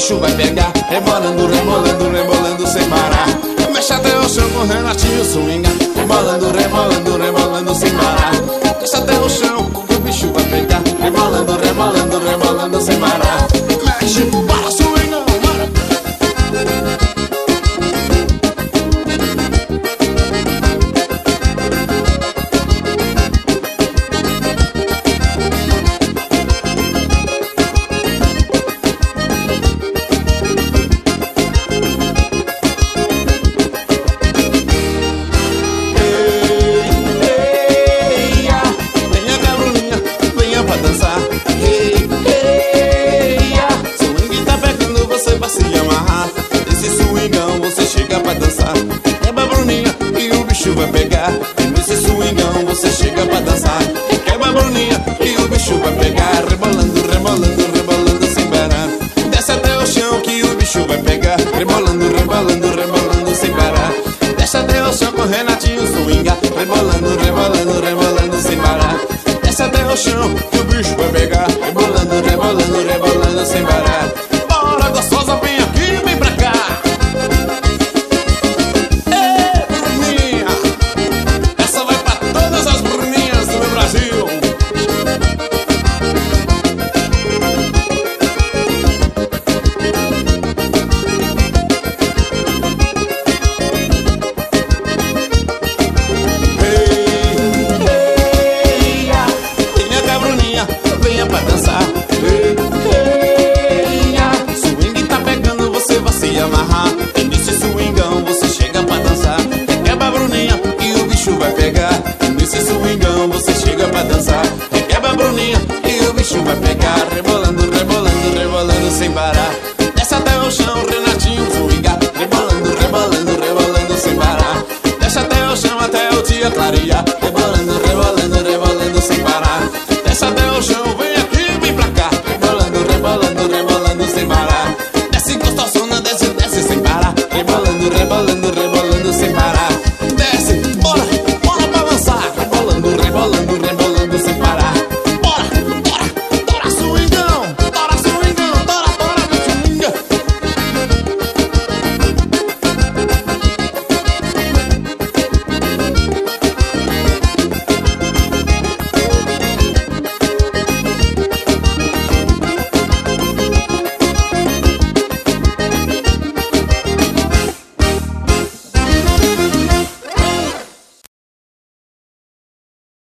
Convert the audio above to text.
bicho vai pegar. Rebolando, rebolando, rebolando sem parar. Mexe até o chão com Renatinho Swinga. Rebolando, rebolando, rebolando sem parar. Mexe até o chão que o bicho vai pegar. Rebolando, rebolando, rebolando sem parar. Mexe, para swinga, para. Vai pegar, nesse swingão você chega pra dançar. Quebra a bruninha e o bicho vai pegar. Rebolando, rebolando, rebolando sem parar. Desce até o chão que o bicho vai pegar. Rebolando, rebolando, rebolando sem parar. Desce até o chão com Renatinho Swinga. Rebolando, rebolando, rebolando sem parar. Desce até o chão que o bicho vai pegar. Rebolando, rebolando, rebolando sem parar. Bora gostosa, vem aqui, vem pra cá. Amarrar, e nesse swingão você chega pra dançar. Requebra a bruninha e o bicho vai pegar. Nesse swingão você chega pra dançar. Requebra a bruninha e o bicho vai pegar. Rebolando, rebolando, rebolando sem parar. Desce até o chão, Renatinho Swinga. Rebolando, rebolando, rebolando sem parar. Desce até o chão até o dia clarear.